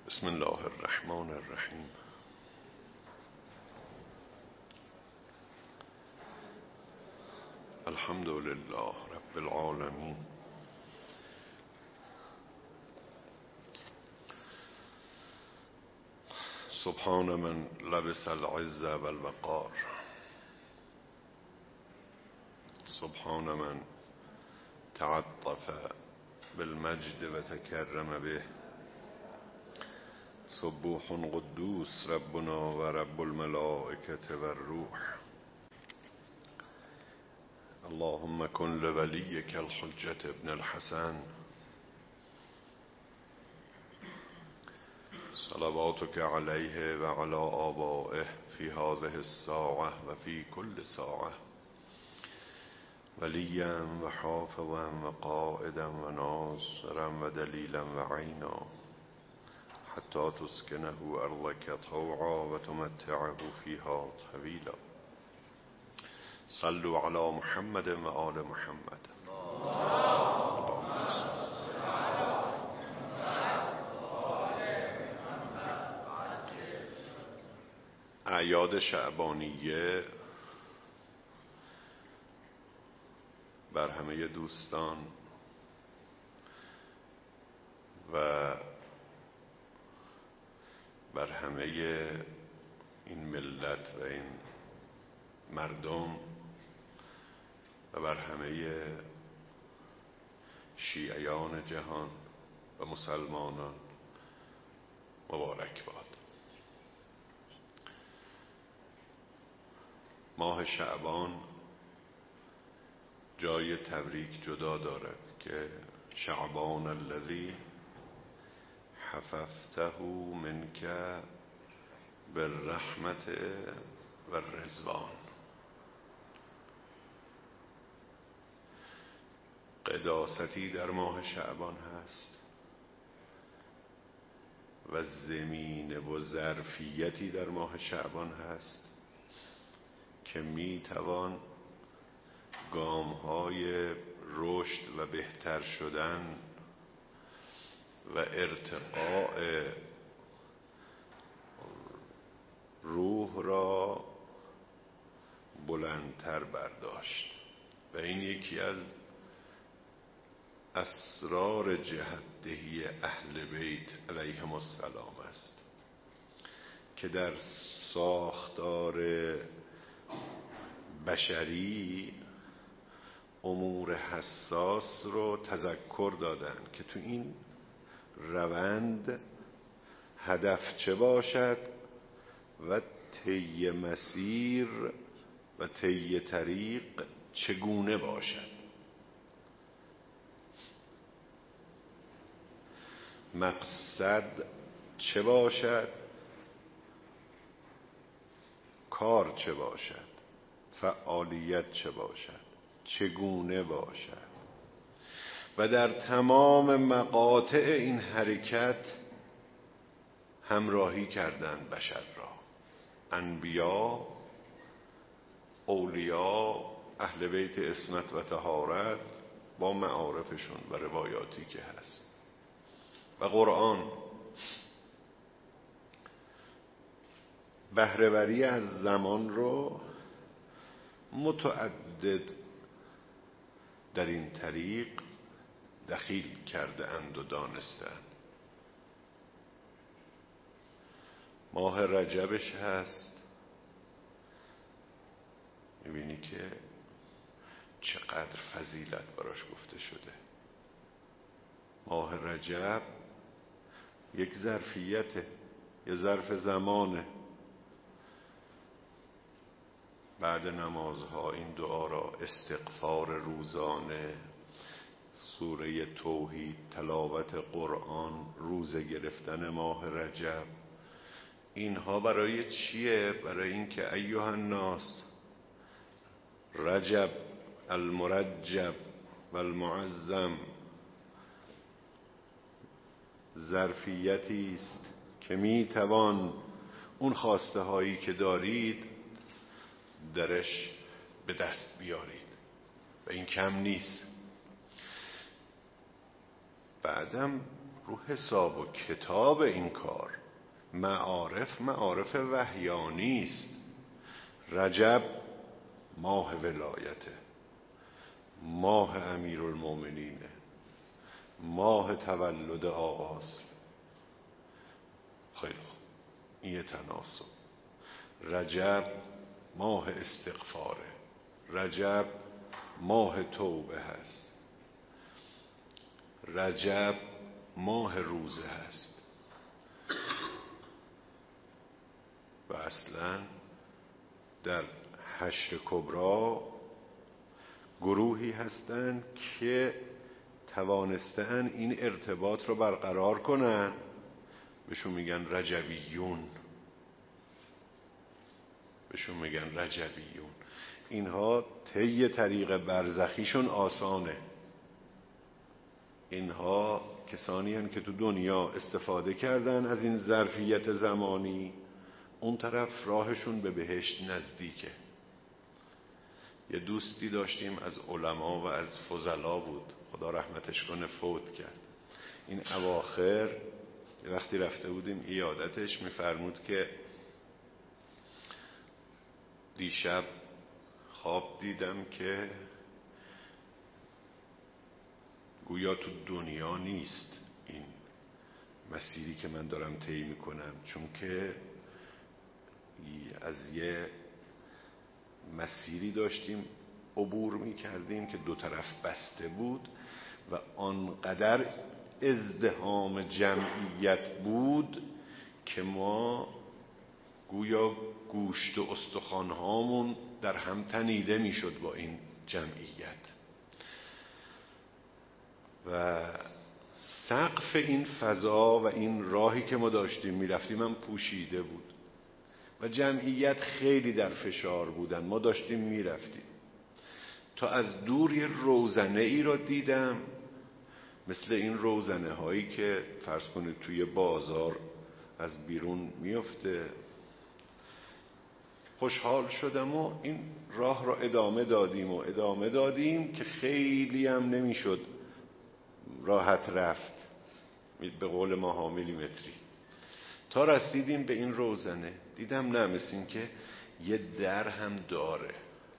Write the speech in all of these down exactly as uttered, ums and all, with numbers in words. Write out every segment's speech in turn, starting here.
بسم الله الرحمن الرحیم. الحمد لله رب العالمین. سبحان من لبس العز والوقار، سبحان من تعطف بالمجد وتكرم به. سبوح قدوس ربنا و رب الملائکة و الروح. اللهم کن لولیک الحجة ابن الحسن صلواتك علیه و علی آبائه فی هذه الساعة و فی کل ساعة ولیا و حافظا و قائدا و ناصرا و دلیلا و عینا حتی تسکنه ارضک طوعا و تمتعه فیها طویلا. صلوا علی محمد و آل محمد. اعیاد شعبانیه بر همه دوستان و بر همه این ملت و این مردم و بر همه شیعیان جهان و مسلمانان مبارک باد. ماه شعبان جای تبریک جدا دارد که شعبان الذی حففته منک بالرحمت و الرضوان. قداستی در ماه شعبان هست و زمینه و ظرفیتی در ماه شعبان هست که می توان گام‌های رشد و بهتر شدن و ارتقاء روح را بلندتر برداشت و این یکی از اسرار جهت‌دهی اهل بیت علیهم السلام است که در ساختار بشری امور حساس رو تذکر دادن که تو این روند هدف چه باشد و طی مسیر و طی طریق چگونه باشد. مقصد چه باشد، کار چه باشد، فعالیت چه باشد، چگونه باشد و در تمام مقاطع این حرکت همراهی کردند بشر را. انبیا، اولیا، اهل بیت عصمت و طهارت با معارفشون و روایاتی که هست و قرآن بهره‌وری از زمان رو متعدد در این طریق دخیل کرده اند و دانستند. ماه رجبش هست، میبینی که چقدر فضیلت براش گفته شده. ماه رجب یک ظرفیته، یه ظرف زمانه. بعد نمازها این دعا را، استغفار روزانه، سوره توحید، تلاوت قرآن، روزه گرفتن ماه رجب، اینها برای چیه؟ برای این که ایها الناس رجب المرجب و المعظم ظرفیتی است که می توان اون خواسته هایی که دارید درش به دست بیارید و این کم نیست. بعدم رو حساب و کتاب این کار. معارف معارف وحیانی است. رجب ماه ولایته، ماه امیرالمومنینه، ماه تولد آقاست. خیلی خوب، این یه تناسب. رجب ماه استغفاره، رجب ماه توبه هست، رجب ماه روزه هست. و اصلا در حشر کبرا گروهی هستند که توانستن این ارتباط رو برقرار کنن، بهشون میگن رجبیون، بهشون میگن رجبیون. اینها طی طریق برزخیشون آسانه. اینها کسانی هستند که تو دنیا استفاده کردن از این ظرفیت زمانی، اون طرف راهشون به بهشت نزدیکه. یه دوستی داشتیم از علما و از فضلا بود، خدا رحمتش کنه، فوت کرد. این اواخر وقتی رفته بودیم عیادتش میفرمود که دیشب خواب دیدم که گویا تو دنیا نیست این مسیری که من دارم طی میکنم، چون که از یه مسیری داشتیم عبور میکردیم که دو طرف بسته بود و آنقدر ازدحام جمعیت بود که ما گویا گوشت و استخوان‌هامون در هم تنیده میشد با این جمعیت. و سقف این فضا و این راهی که ما داشتیم میرفتیم هم پوشیده بود و جمعیت خیلی در فشار بودن. ما داشتیم میرفتیم تا از دور یه روزنه ای را دیدم، مثل این روزنه هایی که فرض کنید توی بازار از بیرون میفته. خوشحال شدم و این راه را ادامه دادیم و ادامه دادیم که خیلی هم نمیشد راحت رفت، به قول ما میلیمتری، تا رسیدیم به این روزنه. دیدم نه، مثل این که یه در هم داره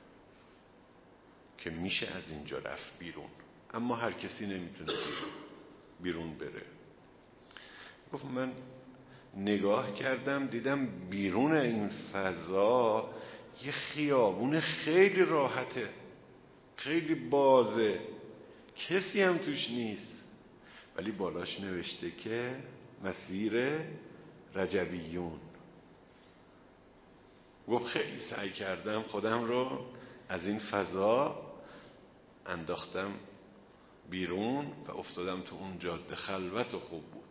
که میشه از اینجا رفت بیرون، اما هر کسی نمیتونه بیرون بره. گفت من نگاه کردم دیدم بیرون این فضا یه خیابون خیلی راحته، خیلی بازه، کسی هم توش نیست، ولی بالاش نوشته که مسیر رجبیون. گفت خیلی سعی کردم خودم رو از این فضا انداختم بیرون و افتادم تو اون جاده خلوت و خوب بود.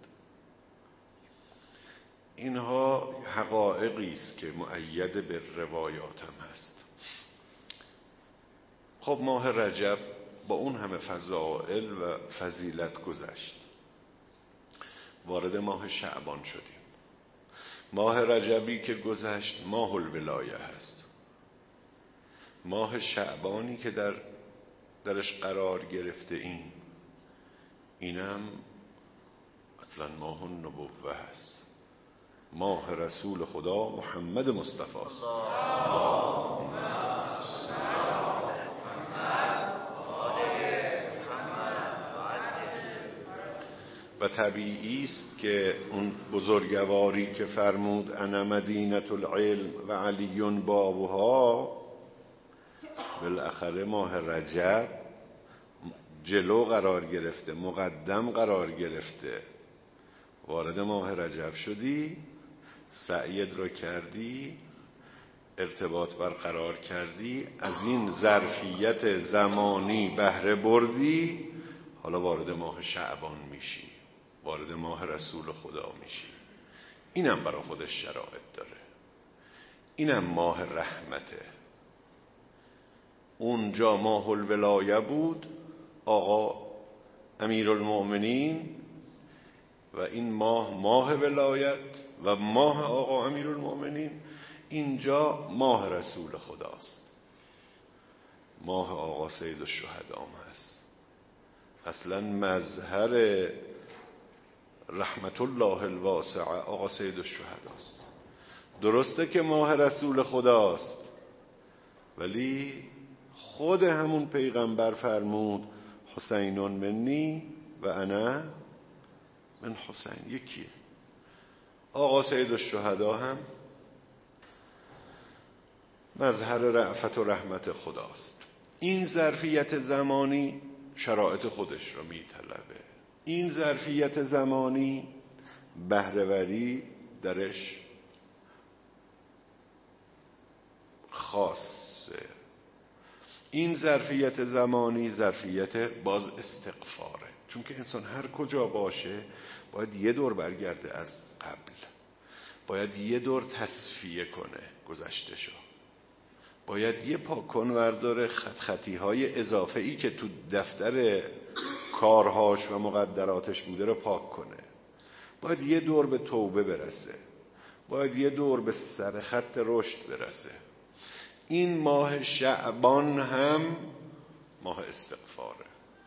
اینها حقایقی است که مؤید به روایات هم هست. خب ماه رجب با اون همه فضائل و فضیلت گذشت، وارد ماه شعبان شدیم. ماه رجبی که گذشت ماه الولایه هست. ماه شعبانی که در درش قرار گرفته این اینم اصلا ماه النبوه هست، ماه رسول خدا محمد مصطفی است. و طبیعی است که اون بزرگواری که فرمود انا مدینة العلم و علی بابها، بالاخره ماه رجب جلو قرار گرفته، مقدم قرار گرفته. وارد ماه رجب شدی، سعیت رو کردی، ارتباط برقرار کردی، از این ظرفیت زمانی بهره بردی، حالا وارد ماه شعبان میشی، وارد ماه رسول خدا میشی. اینم برای خودش شرایط داره، اینم ماه رحمته. اونجا ماه الولایه بود، آقا امیرالمؤمنین، و این ماه ماه ولایت و ماه آقا امیرالمؤمنین. اینجا ماه رسول خداست، ماه آقا سید الشهدام هست. اصلا مظهر رحمت الله الواسعه آقا سید الشهداست. درسته که ماه رسول خداست، ولی خود همون پیغمبر فرمود حسینون منی و انا من حسین. یکیه. آقا سید الشهدا هم مظهر رأفت و رحمت خداست. این ظرفیت زمانی شرایط خودش رو میطلبه. این ظرفیت زمانی بهره‌وری درش خاصه. این ظرفیت زمانی ظرفیت باز استغفاره، چون که انسان هر کجا باشه باید یه دور برگرده از قبل، باید یه دور تصفیه کنه گذشته‌شو، باید یه پاکن ورداره خط خطی های اضافه ای که تو دفتر کارهاش و مقدراتش بوده رو پاک کنه، باید یه دور به توبه برسه، باید یه دور به سر خط رشد برسه. این ماه شعبان هم ماه استغفاره.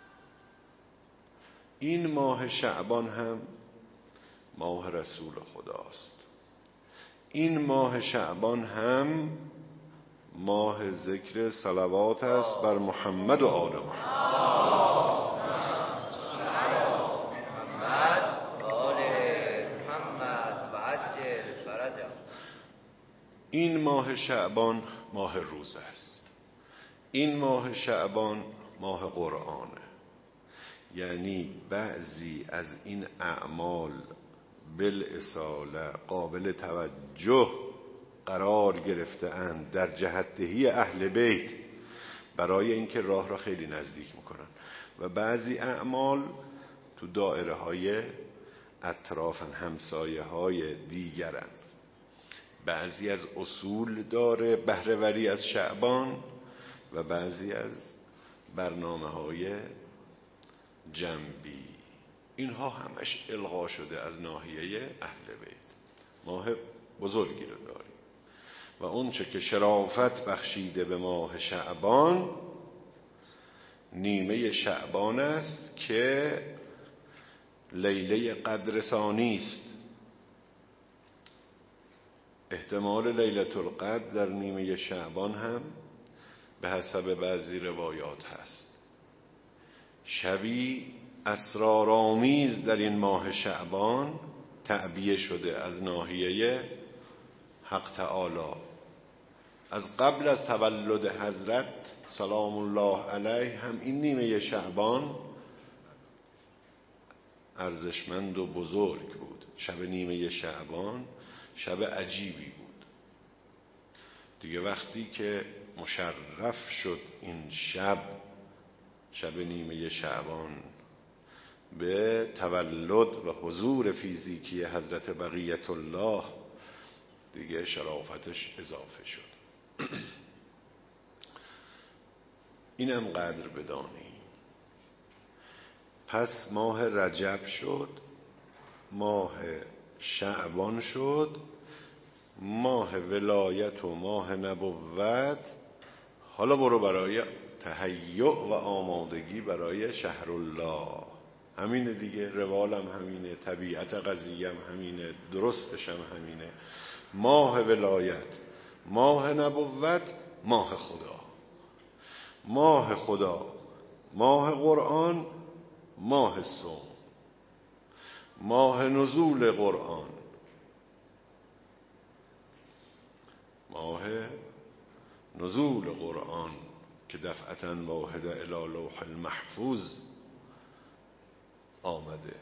این ماه شعبان هم ماه رسول خداست. این ماه شعبان هم ماه ذکر صلوات است بر محمد و آل محمد. این ماه شعبان ماه روز است. این ماه شعبان ماه قرآنه. یعنی بعضی از این اعمال بالاصاله قابل توجه قرار گرفته اند در جهتدهی اهل بیت برای اینکه راه را خیلی نزدیک میکنن، و بعضی اعمال تو دائره های اطرافن، همسایه های دیگرن. بعضی از اصول داره بهره‌وری از شعبان و بعضی از برنامه های جنبی. اینها همش الغا شده از ناحیه اهل بیت. ماه بزرگی رو داریم و اون چه که شرافت بخشیده به ماه شعبان نیمه شعبان است که لیله قدر ثانی است. احتمال لیلة القدر در نیمه شعبان هم به حسب بعضی روایات هست. شبی اسرارآمیز در این ماه شعبان تعبیه شده از ناحیه حق تعالی. از قبل از تولد حضرت سلام الله علیه هم این نیمه شعبان ارزشمند و بزرگ بود. شب نیمه شعبان شب عجیبی بود دیگه. وقتی که مشرف شد این شب، شب نیمه شعبان، به تولد و حضور فیزیکی حضرت بقیت الله، دیگه شرافتش اضافه شد. اینم قدر بدانی. پس ماه رجب شد، ماه شعبان شد، ماه ولایت و ماه نبوت. حالا برو برای تهیع و آمادگی برای شهر الله. همینه دیگه، روالم همینه، طبیعت قضیه‌ام همینه، درستشم همینه. ماه ولایت، ماه نبوت، ماه خدا. ماه خدا، ماه قرآن، ماه صوم، ماه نزول قرآن، ماه نزول قرآن که دفعتاً واحده الی لوح المحفوظ آمده.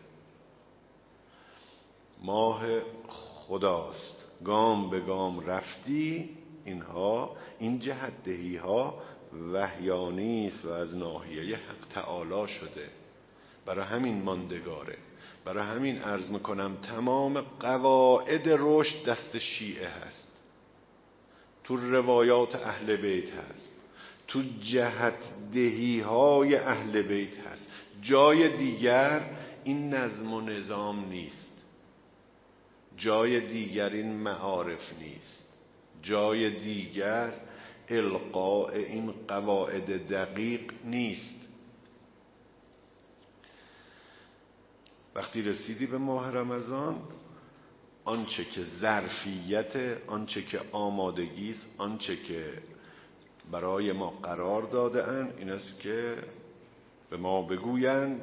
ماه خداست. گام به گام رفتی. اینها، این جهتدهی ها وحیانی است و از ناحیه حق تعالی شده. برای همین ماندگاره. برای همین عرض میکنم تمام قواعد رشد دست شیعه هست، تو روایات اهل بیت هست، تو جهتدهی های اهل بیت هست. جای دیگر این نظم و نظام نیست، جای دیگر این معارف نیست، جای دیگر القاء این قواعد دقیق نیست. وقتی رسیدی به ماه رمضان، آنچه که ظرفیت، آنچه که آمادگی است، آنچه که برای ما قرار داده اند این است که به ما بگویند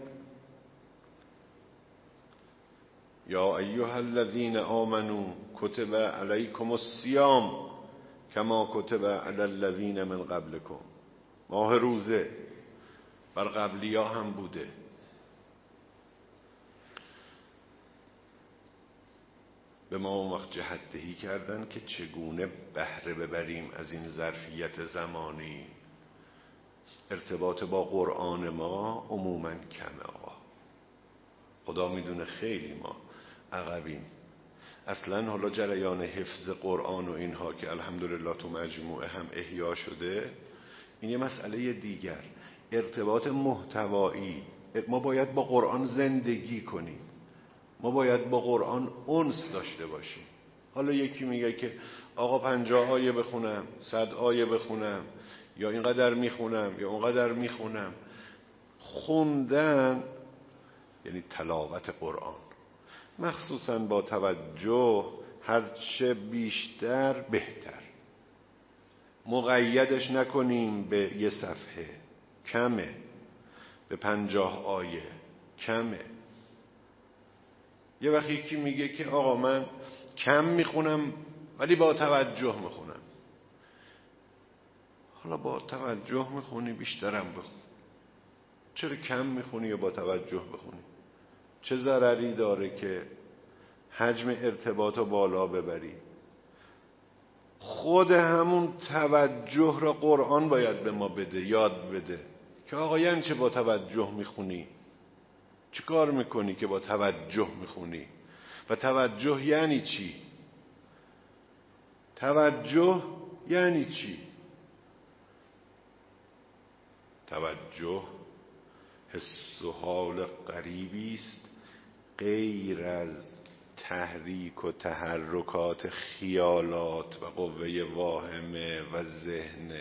یا ایها الذین آمنوا کتب علیکم الصیام کما کتب علی الذین من قبلکم. ماه روزه بر قبلیا هم بوده. به ما اون وقت جهت‌دهی کردن که چگونه بهره ببریم از این ظرفیت زمانی. ارتباط با قرآن ما عموماً کمه. آقا خدا میدونه خیلی ما عقبیم. اصلا حالا جریان حفظ قرآن و اینها که الحمدلله تو مجموعه هم احیا شده، این یه مسئله دیگر. ارتباط محتوایی، ما باید با قرآن زندگی کنیم، ما باید با قرآن انس داشته باشیم. حالا یکی میگه که آقا پنجاه آیه بخونم، صد آیه بخونم، یا اینقدر میخونم یا اونقدر میخونم. خوندن یعنی تلاوت قرآن، مخصوصا با توجه، هرچه بیشتر بهتر. مقیدش نکنیم به یه صفحه، کمه. به پنجاه آیه کمه. یه وقتی یکی میگه که آقا من کم میخونم ولی با توجه میخونم. حالا با توجه میخونی بیشترم بخون. چرا کم میخونی یا با توجه بخونی؟ چه ضرری داره که حجم ارتباط رو بالا ببری؟ خود همون توجه را قرآن باید به ما بده، یاد بده که آقا یعنی چه با توجه میخونی؟ چه کار میکنی که با توجه میخونی؟ و توجه یعنی چی؟ توجه یعنی چی؟ توجه حس و حال غریبی است غیر از تحریک و تحرکات خیالات و قوه واهمه و ذهن.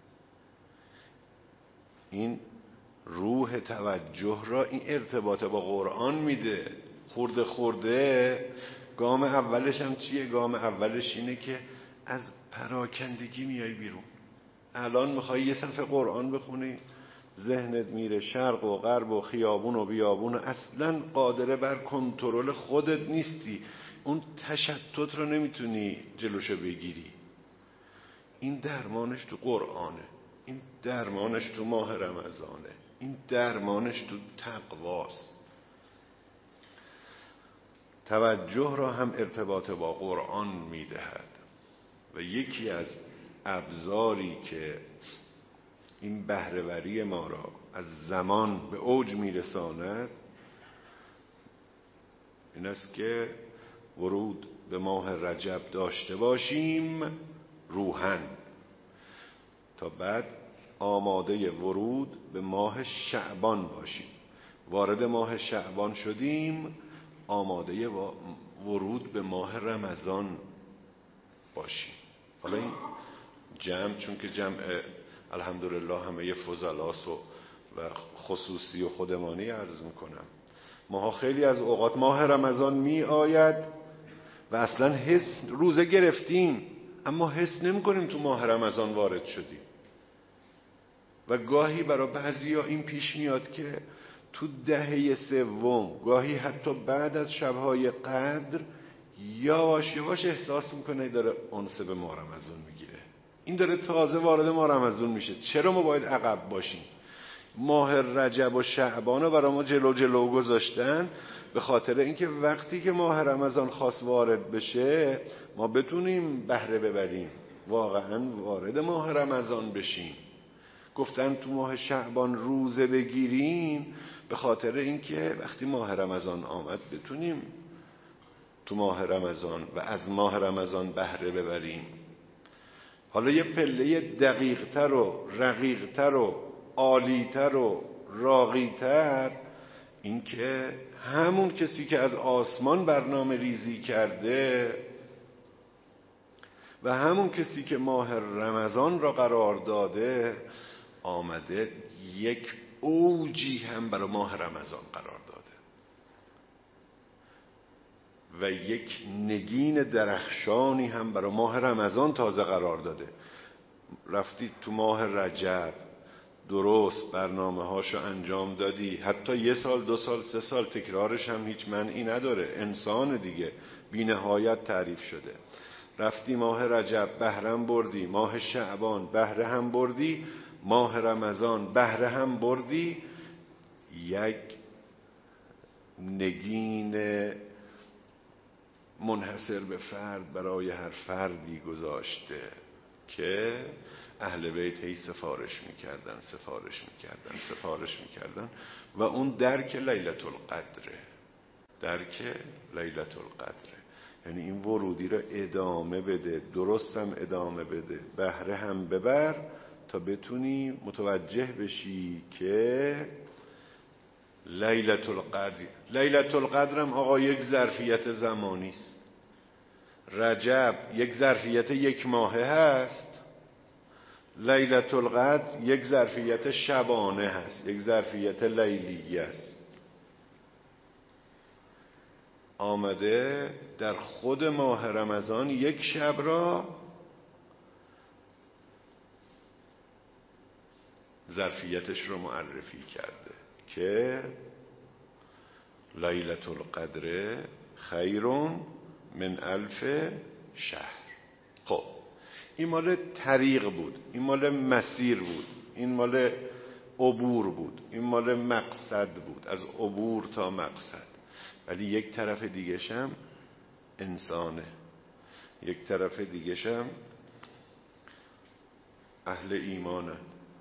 این روح توجه را این ارتباط با قرآن میده. خورده خورده گام اولش هم چیه؟ گام اولش اینه که از پراکندگی میای بیرون. الان میخوای یه صفحه قرآن بخونی، ذهنت میره شرق و غرب و خیابون و بیابون و اصلا قادره بر کنترل خودت نیستی. اون تشتت رو نمیتونی جلوشو بگیری. این درمانش تو قرآنه، این درمانش تو ماه رمضانه، این درمانش تو تقواست. توجه را هم ارتباط با قرآن میدهد و یکی از ابزاری که این بهره‌وری ما را از زمان به اوج میرساند این است که ورود به ماه رجب داشته باشیم روحاً، تا بعد آماده ورود به ماه شعبان باشیم. وارد ماه شعبان شدیم، آماده ورود به ماه رمضان باشیم. حالا این جمع، چون که جمع الحمدلله همه فضلاس و خصوصی و خودمانی عرض میکنم، ماها خیلی از اوقات ماه رمضان می آید و اصلا حس روزه گرفتیم اما حس نمی کنیم تو ماه رمضان وارد شدیم. و گاهی برای بعضیا این پیش میاد که تو دهه سوم، گاهی حتی بعد از شبهای قدر، یواش یواش احساس میکنه داره انس به ماه رمضان میگیره. این داره تازه وارد ماه رمضان میشه. چرا ما باید عقب باشیم؟ ماه رجب و شعبان رو برای ما جلو جلو گذاشتن به خاطر اینکه وقتی که ماه رمضان خواست وارد بشه ما بتونیم بهره ببریم، واقعا وارد ماه رمضان بشیم. گفتن تو ماه شعبان روزه بگیریم به خاطر اینکه وقتی ماه رمضان آمد بتونیم تو ماه رمضان و از ماه رمضان بهره ببریم. حالا یه پله دقیق‌تر و رقیق‌تر و عالی‌تر و راقی‌تر این که همون کسی که از آسمان برنامه ریزی کرده و همون کسی که ماه رمضان را قرار داده آمده یک اوجی هم برای ماه رمضان قرار داده. و یک نگین درخشانی هم برای ماه رمضان تازه قرار داده. رفتی تو ماه رجب درست برنامه هاشو انجام دادی، حتی یه سال دو سال سه سال تکرارش هم هیچ معنی نداره، انسان دیگه بی نهایت تعریف شده. رفتی ماه رجب بهره بردی، ماه شعبان بهره هم بردی، ماه رمضان بهره هم بردی، یک نگین منحصر به فرد برای هر فردی گذاشته که اهل بیت هی سفارش میکردن سفارش میکردن سفارش میکردن و اون درک لیلة القدره، درک لیلة القدره. یعنی این ورودی رو ادامه بده، درست هم ادامه بده، بهره هم ببر تا بتونی متوجه بشی که لیلة القدر. لیلة القدر هم آقا یک ظرفیت زمانی است. رجب یک ظرفیت یک ماهه هست، لیلة القدر یک ظرفیت شبانه هست، یک ظرفیت لیلیه است. آمده در خود ماه رمضان یک شب را ظرفیتش رو معرفی کرده که لیلة القدر خیر من الف شهر. خب این مال طریق بود، این مال مسیر بود، این مال عبور بود، این مال مقصد بود، از عبور تا مقصد. ولی یک طرف دیگه هم انسانه، یک طرف دیگه هم اهل ایمانه.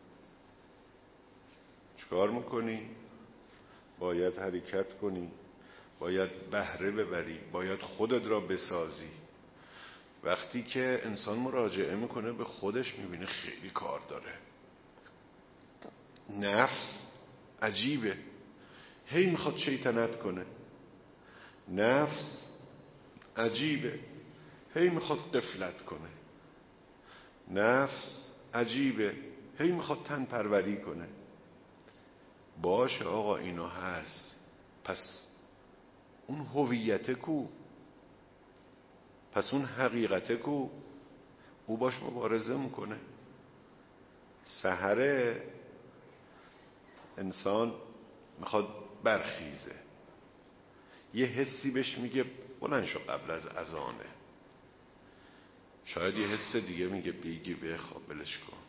چکار میکنی؟ باید حرکت کنی، باید بهره ببری، باید خودت را بسازی. وقتی که انسان مراجعه میکنه به خودش میبینه خیلی کار داره. نفس عجیبه، هی میخواد شیطنت کنه. نفس عجیبه، هی میخواد غفلت کنه. نفس عجیبه، هی میخواد تن پروری کنه. باشه آقا اینا هست، پس اون هویت کو؟ پس اون حقیقت کو؟ او باش مبارزه میکنه. سحر انسان میخواد برخیزه، یه حسی بهش میگه بلند شو قبل از اذانه، شاید یه حس دیگه میگه بیگی بخواب بلش کن.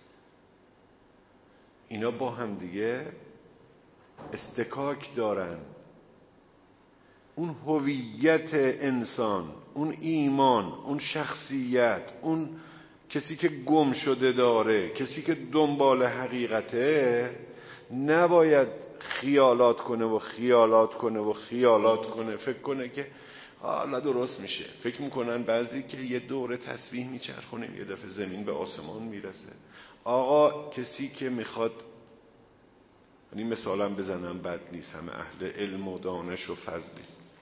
اینا با هم دیگه استکاک دارن. اون هویت انسان، اون ایمان، اون شخصیت، اون کسی که گم شده داره، کسی که دنبال حقیقته، نباید خیالات کنه و خیالات کنه و خیالات کنه، فکر کنه که حالا درست میشه. فکر میکنن بعضی که یه دوره تسبیح میچرخونیم یه دفعه زمین به آسمان میرسه. آقا کسی که میخواد، یعنی مثالم بزنم بد نیست، همه اهل علم و دانش و فضلی،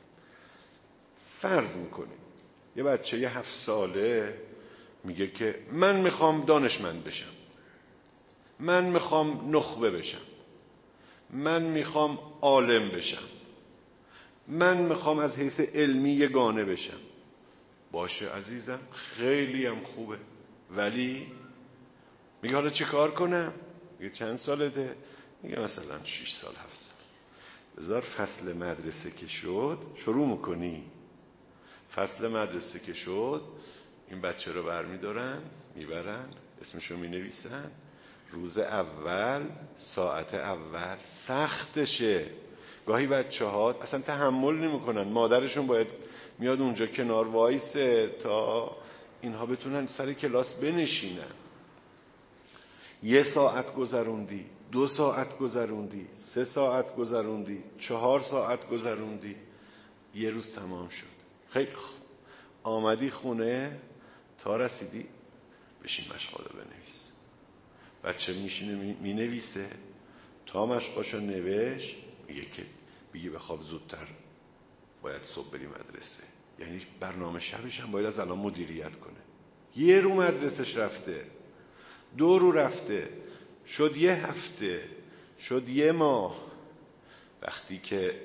فرض میکنیم یه بچه یه هفت ساله میگه که من میخوام دانشمند بشم، من میخوام نخبه بشم، من میخوام عالم بشم، من میخوام از حیث علمی یگانه بشم. باشه عزیزم، خیلی هم خوبه، ولی میگه حالا چه کار کنم؟ میگه چند سالته؟ میگه مثلا شش سال هفت سال. بذار فصل مدرسه که شد شروع میکنی. فصل مدرسه که شد این بچه رو برمیدارن میبرن اسمشو مینویسن، روز اول ساعت اول سختشه. گاهی بچه ها اصلا تحمل نمیکنن، مادرشون باید میاد اونجا کنار وایسه تا اینها بتونن سر کلاس بنشینن. یه ساعت گذروندی، دو ساعت گذروندی، سه ساعت گذروندی، چهار ساعت گذروندی، یه روز تمام شد. خیلی خوب، آمدی خونه تا رسیدی بشین مشقادو بنویس. بچه میشینه مینویسه تا مشقاشو نوشت، میگه که بگی بخواب زودتر باید صبح بری مدرسه. یعنی برنامه شبش هم باید از الان مدیریت کنه. یه رو مدرسش رفته، دو رو رفته، شد یه هفته، شد یه ماه. وقتی که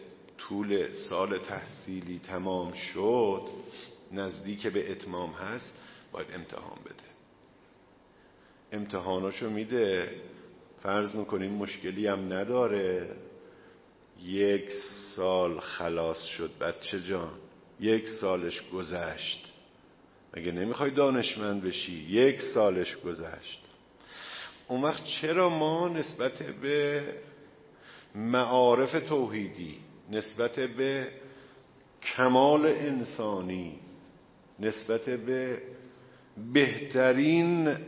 طول سال تحصیلی تمام شد، نزدیک به اتمام هست، باید امتحان بده. امتحاناشو میده، فرض میکنیم مشکلی هم نداره، یک سال خلاص شد بچه جان، یک سالش گذشت، مگه نمیخوای دانشمند بشی؟ یک سالش گذشت. اون وقت چرا ما نسبت به معارف توحیدی، نسبت به کمال انسانی، نسبت به بهترین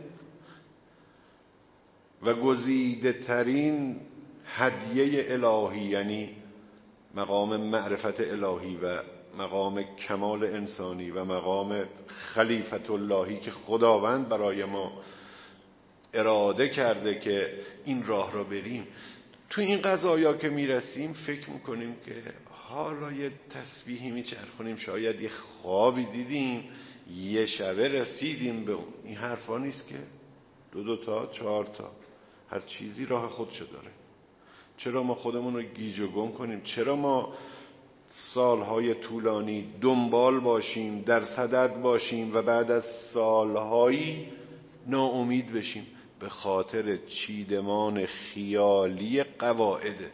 و گزیده ترین هدیه الهی، یعنی مقام معرفت الهی و مقام کمال انسانی و مقام خلیفت اللهی که خداوند برای ما اراده کرده که این راه را بریم، تو این قضایا که میرسیم فکر میکنیم که حالا یه تسبیحی میچرخونیم، شاید یه خوابی دیدیم، یه شبه رسیدیم به این حرفا نیست که دو دو تا چهار تا، هر چیزی راه خودشو داره. چرا ما خودمون رو گیج و گم کنیم؟ چرا ما سالهای طولانی دنبال باشیم، در صدد باشیم و بعد از سالهایی ناامید بشیم؟ به خاطر چیدمان خیالی قواعده.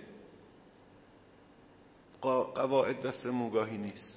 قواعد دست موگاهی نیست.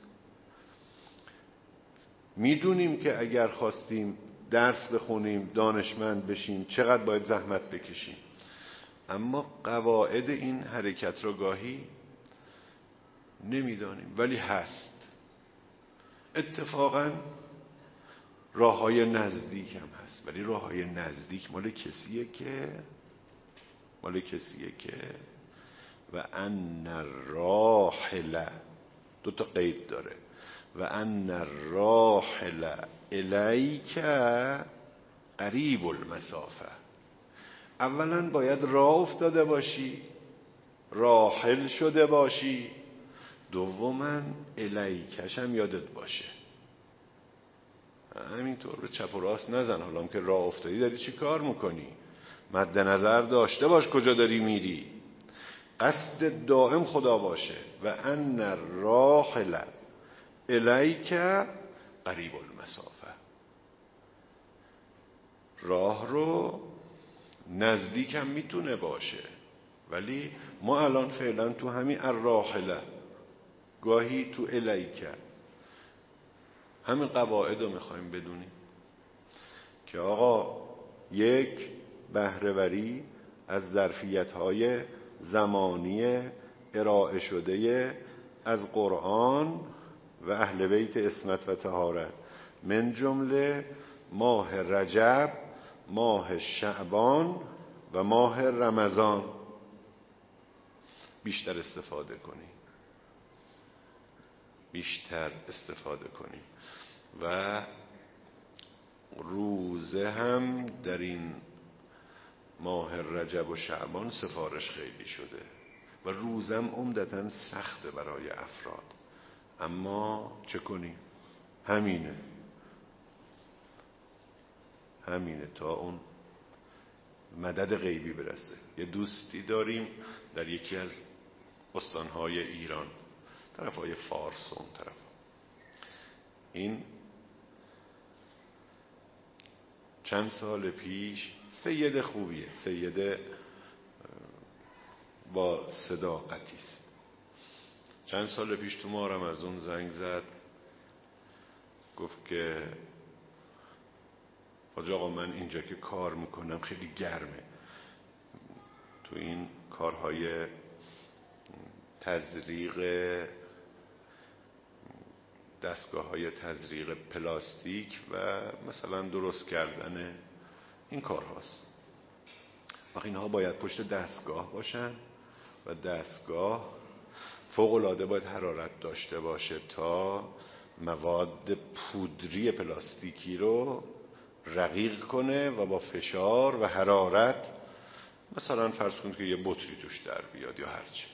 میدونیم که اگر خواستیم درس بخونیم، دانشمند بشیم، چقدر باید زحمت بکشیم، اما قواعد این حرکت را گاهی نمیدانیم، ولی هست. اتفاقا راه های نزدیک هم هست، ولی راه های نزدیک مال کسیه که مال کسیه که و ان الراحل، دو تا قید داره، و ان الراحل الیک قریب المسافه. اولا باید راه افتاده باشی، راحل شده باشی، دوما الیکش هم یادت باشه. همینطور به چپ و راست نزن، حالا هم که راه افتادی داری چی کار میکنی؟ مد نظر داشته باش کجا داری میری، قصد دائم خدا باشه. و ان الراحل الیک قریب المسافه، راه رو نزدیک هم میتونه باشه، ولی ما الان فعلا تو همین الراحله، گاهی تو الیک، همین قواعد رو میخوایم بدونیم که آقا یک، بهره‌وری از ظرفیت‌های زمانی ارائه شده از قرآن و اهل بیت عصمت و طهارت، من جمله ماه رجب، ماه شعبان و ماه رمضان، بیشتر استفاده کنیم، بیشتر استفاده کنیم. و روزه هم در این ماه رجب و شعبان سفارش خیلی شده و روزم عمدتاً سخته برای افراد، اما چه کنیم؟ همینه همینه تا اون مدد غیبی برسه. یه دوستی داریم در یکی از استانهای ایران، طرفای فارس و اون طرف، این چند سال پیش سید خوبیه، سید با صداقتی است. چند سال پیش تو ماه رمضان زنگ زد، گفت که حاج آقا من اینجا که کار میکنم خیلی گرمه، تو این کارهای تزریق، دستگاه های تزریق پلاستیک و مثلا درست کردن این کار هاست. وقتی اینها باید پشت دستگاه باشن و دستگاه فوق العاده باید حرارت داشته باشه تا مواد پودری پلاستیکی رو رقیق کنه و با فشار و حرارت مثلا فرض کنید که یه بطری توش در بیاد یا هرچی.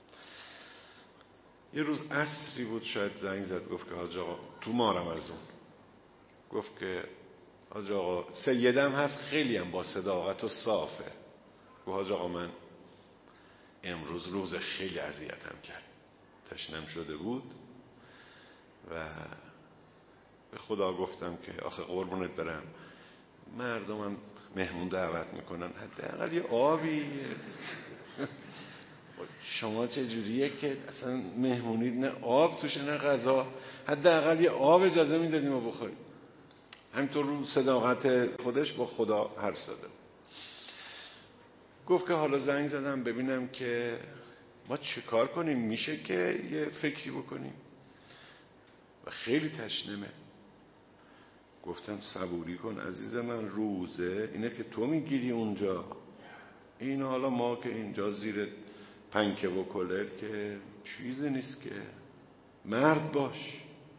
یه روز عصری بود شاید زنگ زد، گفت که حاج آقا تو ماه رمضان، گفت که حاج آقا سیدم هست خیلی هم با صداقت و صافه، گفت حاج آقا من امروز روز خیلی اذیتم کرد، تشنم شده بود و به خدا گفتم که آخه قربونت برم، مردمم مهمون دعوت میکنن، حداقل یه آبی. شما چه جوریه که اصلا مهمونید نه آب توشه نه غذا، حداقل یه آب اجازه میدادیم و بخوریم. همینطور رو صداقت خودش با خدا حرف زده. گفت که حالا زنگ زدم ببینم که ما چه کار کنیم، میشه که یه فکری بکنیم و خیلی تشنمه. گفتم صبوری کن عزیز من، روزه اینه که تو میگیری اونجا، این حالا ما که اینجا زیر پنکه و کلر که چیزی نیست، که مرد باش.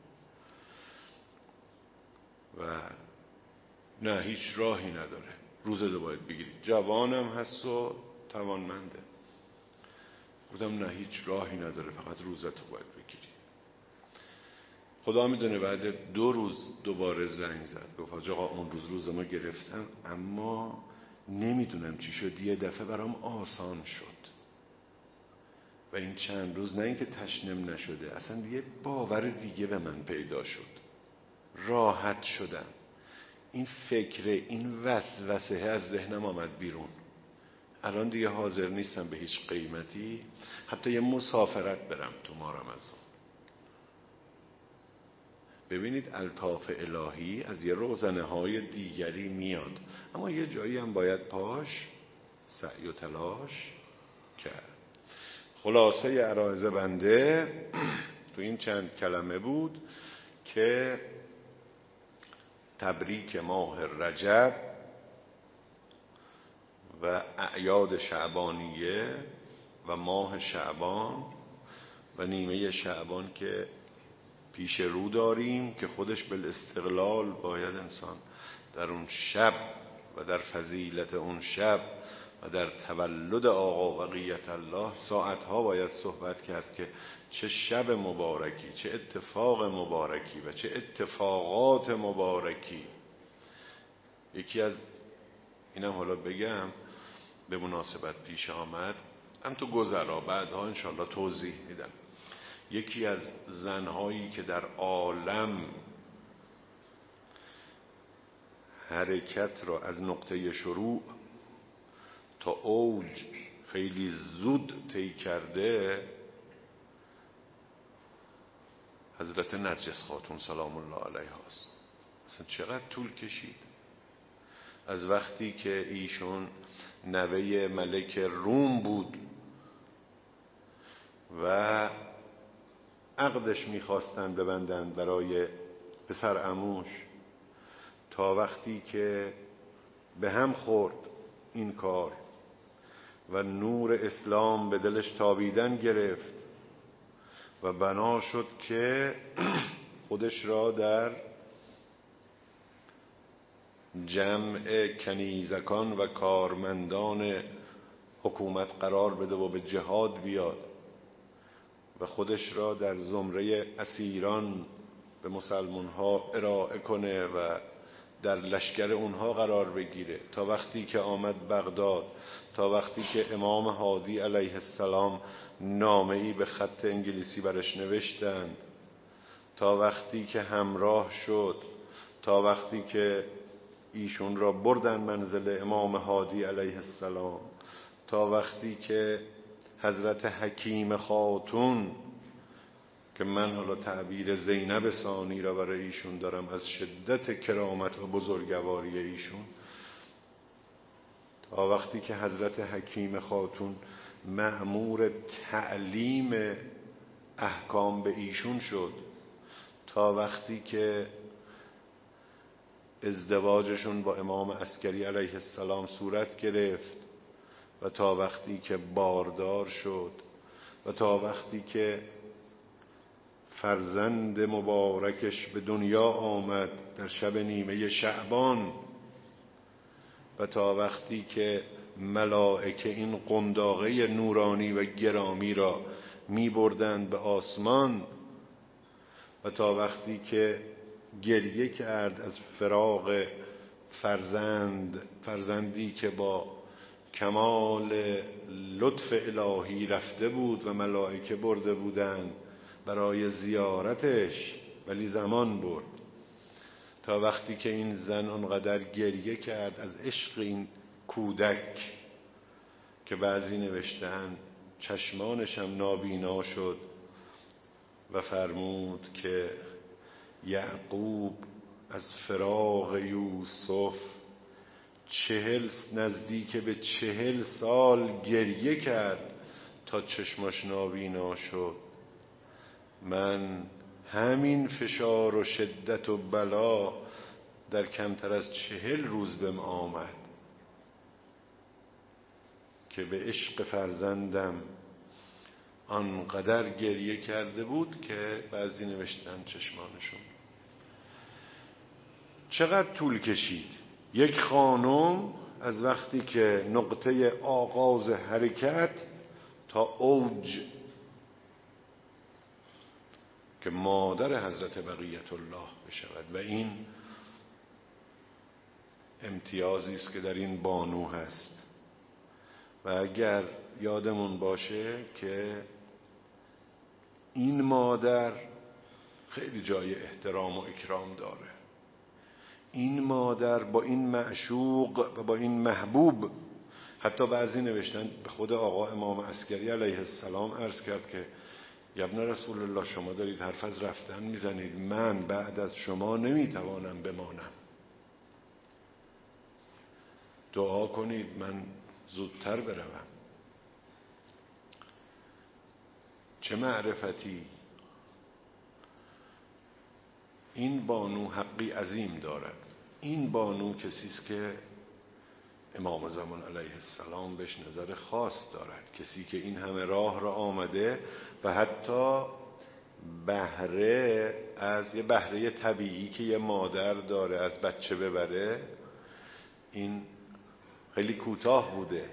و نه هیچ راهی نداره، روزه رو باید بگیری، جوانم هست و توانمنده. گفتم نه هیچ راهی نداره، فقط روزه تو باید بگیری. خدا میدونه بعد دو روز دوباره زنگ زد، گفت آقا اون روز روز ما گرفتم اما نمیدونم چی شد، یه دفعه برام آسان شد و این چند روز نه اینکه تشنم نشده، اصلا یه باور دیگه به من پیدا شد، راحت شدم. این فکر، این وسوسه از ذهنم آمد بیرون. الان دیگه حاضر نیستم به هیچ قیمتی حتی یه مسافرت برم تو ماه رمضان. ببینید الطاف الهی از یه روزنه های دیگری میاد، اما یه جایی هم باید پاش سعی و تلاش کرد. خلاصه عرایض بنده تو این چند کلمه بود که تبریک ماه رجب و اعیاد شعبانیه و ماه شعبان و نیمه شعبان که پیش رو داریم که خودش بالاستقلال باید انسان در اون شب و در فضیلت اون شب و در تولد آقا بقیت الله ساعتها باید صحبت کرد که چه شب مبارکی، چه اتفاق مبارکی و چه اتفاقات مبارکی. یکی از اینم حالا بگم به مناسبت پیش آمد، هم تو گذرا بعدها انشالله توضیح میدم. یکی از زنهایی که در عالم حرکت را از نقطه شروع تا اوج خیلی زود طی کرده، حضرت نرجس خاتون سلام الله علیها است. اصلا چقدر طول کشید از وقتی که ایشون نوه ملک روم بود و عقدش میخواستن ببندن برای پسر عموش، تا وقتی که به هم خورد این کار و نور اسلام به دلش تابیدن گرفت و بنا شد که خودش را در جمع کنیزکان و کارمندان حکومت قرار بده و به جهاد بیاد و خودش را در زمره اسیران به مسلمان ها ارائه کنه و در لشکر اونها قرار بگیره، تا وقتی که آمد بغداد، تا وقتی که امام هادی علیه السلام نامه‌ای به خط انگلیسی برش نوشتن، تا وقتی که همراه شد، تا وقتی که ایشون را بردن منزل امام هادی علیه السلام، تا وقتی که حضرت حکیم خاتون که من حالا تعبیر زینب ثانی را برای ایشون دارم از شدت کرامت و بزرگواری ایشون، تا وقتی که حضرت حکیم خاتون مأمور تعلیم احکام به ایشون شد، تا وقتی که ازدواجشون با امام عسکری علیه السلام صورت گرفت و تا وقتی که باردار شد و تا وقتی که فرزند مبارکش به دنیا آمد در شب نیمه شعبان و تا وقتی که ملائکه این قنداقه نورانی و گرامی را می بردند به آسمان و تا وقتی که گریه کرد از فراق فرزند، فرزندی که با کمال لطف الهی رفته بود و ملائکه برده بودند برای زیارتش، ولی زمان برد تا وقتی که این زن اونقدر گریه کرد از عشق این کودک که بعضی نوشتن چشمانش هم نابینا شد و فرمود که یعقوب از فراق یوسف چهل نزدیک به چهل سال گریه کرد تا چشماش نابینا شد. من همین فشار و شدت و بلا در کمتر از چهل روز بهم آمد که به عشق فرزندم آنقدر گریه کرده بود که بعضی نوشتن چشمانشون. چقدر طول کشید یک خانم از وقتی که نقطه آغاز حرکت تا اوج که مادر حضرت بقیت الله بشود، و این امتیازی است که در این بانو هست. و اگر یادمون باشه که این مادر خیلی جای احترام و اکرام داره، این مادر با این معشوق و با این محبوب، حتی بعضی نوشتن به خود آقا امام عسکری علیه السلام عرض کرد که ابن رسول الله شما دارید حرف از رفتن میزنید، من بعد از شما نمیتوانم بمانم، دعا کنید من زودتر بروم. چه معرفتی! این بانو حقی عظیم دارد. این بانو کسی است که امام زمان علیه السلام بهش نظر خاص دارد، کسی که این همه راه را آمده و حتی بهره از یه بهره طبیعی که یه مادر داره از بچه ببره، این خیلی کوتاه بوده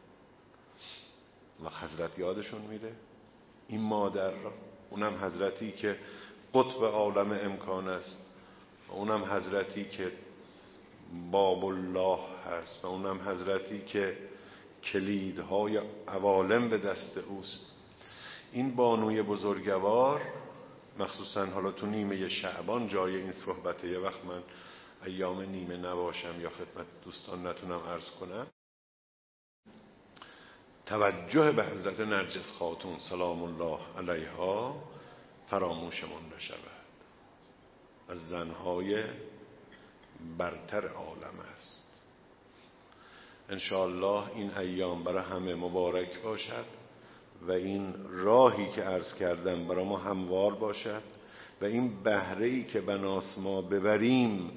و حضرت یادشون میره این مادر را، اونم حضرتی که قطب عالم امکان است و اونم حضرتی که باب الله هست و اونم حضرتی که کلیدهای عوالم به دست اوست. این بانوی بزرگوار مخصوصا حالا تو نیمه شعبان جای این صحبته، یه وقت من ایام نیمه نباشم یا خدمت دوستان نتونم عرض کنم، توجه به حضرت نرجس خاتون سلام الله علیها فراموشمون نشود. از زنهای برتر عالم است. انشاءالله این ایام برای همه مبارک باشد و این راهی که عرض کردم برای ما هموار باشد و این بهره‌ای که بناس ما ببریم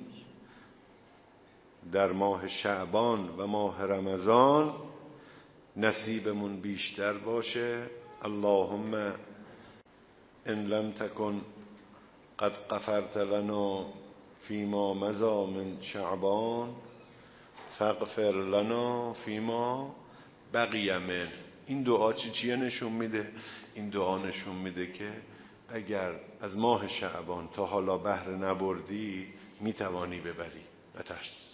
در ماه شعبان و ماه رمضان نصیبمون بیشتر باشه. اللهم ان لم تکن قد غفرت لنا فیما مضی من شعبان فاغفر لنا فیما بقی من. این دعا چی چیه نشون میده؟ این دعا نشون میده که اگر از ماه شعبان تا حالا بهره نبردی میتوانی ببری، نترس،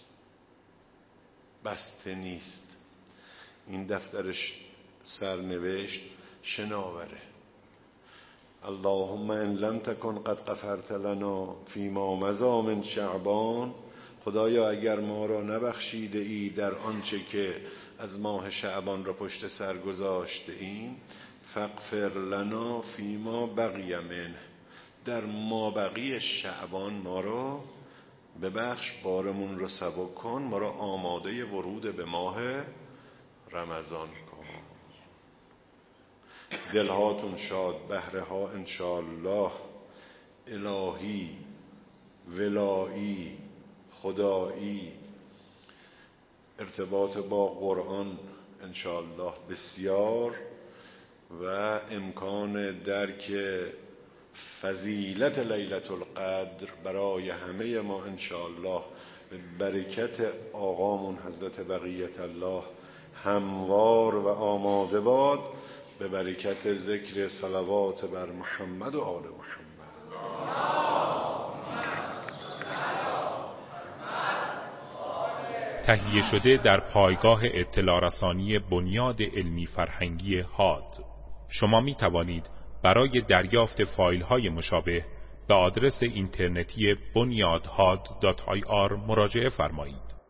بسته نیست. این دفترش سرنوشت شناوره. اللهم ان لم تکن قد غفرت لنا فیما مضی من شعبان، خدایا اگر ما را نبخشیده ای در آنچه که از ماه شعبان را پشت سر گذاشته ایم، فاغفر لنا فیما بقی منه، در ما بقی شعبان ما را ببخش، بارمون رو سبک کن، ما را آماده ورود به ماه رمضان کن. دلهاتون شاد، بهره ها انشاءالله الهی، ولایی، خدایی، ارتباط با قرآن انشاءالله بسیار و امکان درک فضیلت لیلة القدر برای همه ما انشاءالله به برکت آقامون حضرت بقیت الله هموار و آماده باد، به برکت ذکر صلوات بر محمد و آل محمد. تهیه شده در پایگاه اطلاع رسانی بنیاد علمی فرهنگی هاد. شما می توانید برای دریافت فایل های مشابه به آدرس اینترنتی بنیاد هاد دات آی آر مراجعه فرمایید.